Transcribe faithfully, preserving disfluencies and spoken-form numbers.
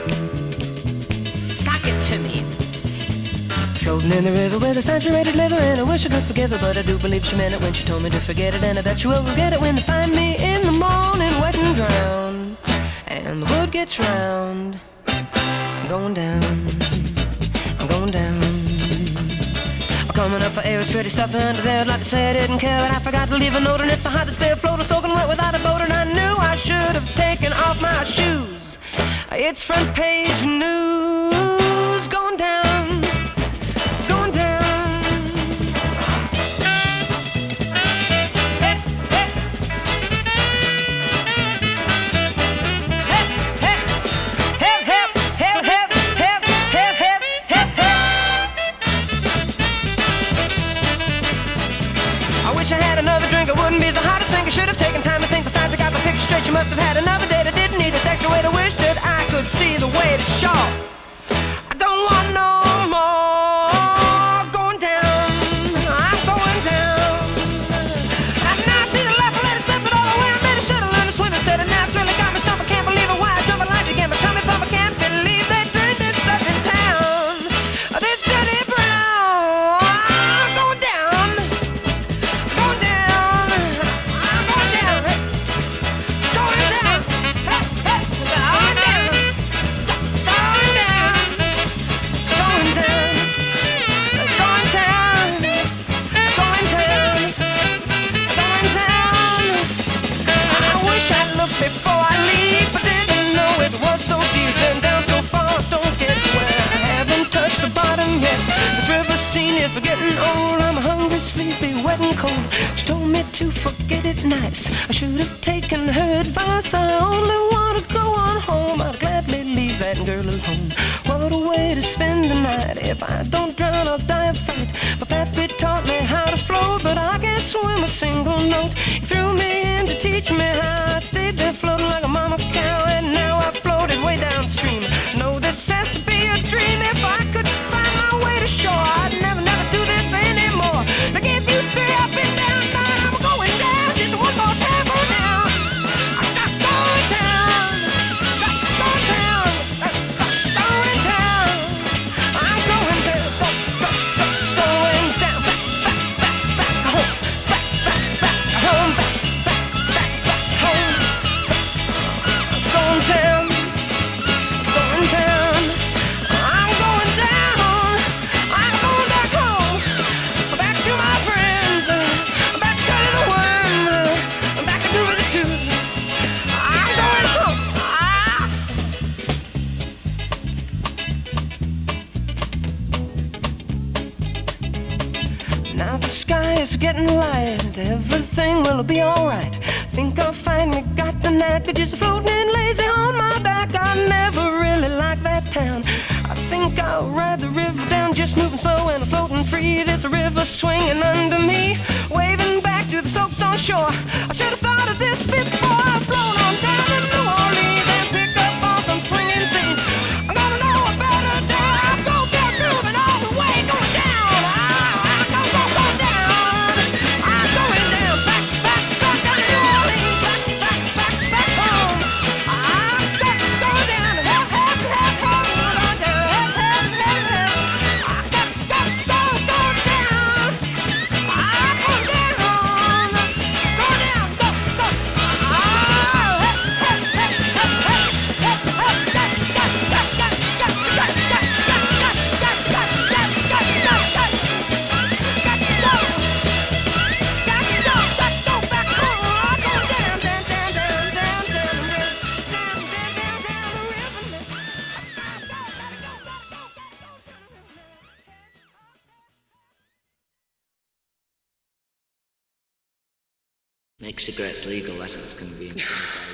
Sock it to me. Floating in the river with a saturated liver, and I wish I could forgive her, but I do believe she meant it when she told me to forget it, and I bet you will regret it when you find me in the morning wet and drowned, and the wood gets round. I'm going down, I'm going down. I'm coming up for air, it's pretty stuffy under there. I'd like to say I didn't care, but I forgot to leave a note, and it's so hot to stay afloat or soaking wet without a boat, and I knew I should have taken off my shoes. It's front page news, going down, going down. Hey, hey. Hey, hey. Help, help, help, help, help, help, help, help, help. I wish I had another drink, I wouldn't be so hot to sink. I should have taken time to think, besides I got the picture straight. You must have had another date, I didn't need this extra weight. I wish that I could see the way to shore. I don't want no more. Going down, I'm going down. And now I see the left, I let it slip, but all the way I made it. Should've learned to swim instead of now. It's really got me stuff, I can't believe it. Why I jump in life again, my tummy pump, I can't believe they drink this stuff in town. This dirty brown. I'm going down, going down, I'm going down, going down, hey, hey, going down, going down, going down, going down, going down, going down. I wish I'd looked before I leave, but didn't know it was so deep and down so far. Don't get where I haven't touched the bottom yet. This river scene is getting old. I'm hungry, sleepy, wet and cold. She told me to forget it nice. I should have taken her advice. I only want to go on home. I'd gladly leave that girl alone. What a way to spend the night. If I don't drown, I'll die of fright. My pappy taught me how to float, but I can't swim a single note. He threw me in to teach me how. I stayed there floating like a mama cow, and now I floated way downstream. No, this has to be a dream. If I could find my way to shore, I'd never, never do this anymore. Now give you three up and down, nine, I'm going down. Just one more time, go down. I got going down, got going down, got going down. I'm going down, go, go, go, going down. Back, back, back, back home, back, back, back, back, back home. Going down, going down. I'm going down. I'm going back home. Back to my friends. Back to Curly the Worm. Back to Groovy the Tooth. I'm going home. Ah. Now the sky is getting light. Everything will be alright. Think I finally got the knack of just floating lazy on my back. I never really liked that town. I think I'll ride the river down, just moving slow and floating free. There's a river swinging under me, waving back to the slopes on shore. I should have thought of this before I float on down to New Orleans and pick up on some swinging scenes. I'm gonna know a better day. I'm gonna get moving all the way, going down. I'm gonna go, go down. I'm going down, back, back, back down to New Orleans, back, back, back, back home. I'm going, going down, help, help, help, help, going down, help, help, help, help. I got, got, go, go down. I'm going down, go down, go, go. Oh, help, help, help, help, help, help, help, got, got, got, got, got, got, got, got, got, got, got, got, got, got, got, got, got, go back home. I'm going down, down, down, down, down, down, down, down, down, down the river. Make cigarettes legal, that's what's going to be in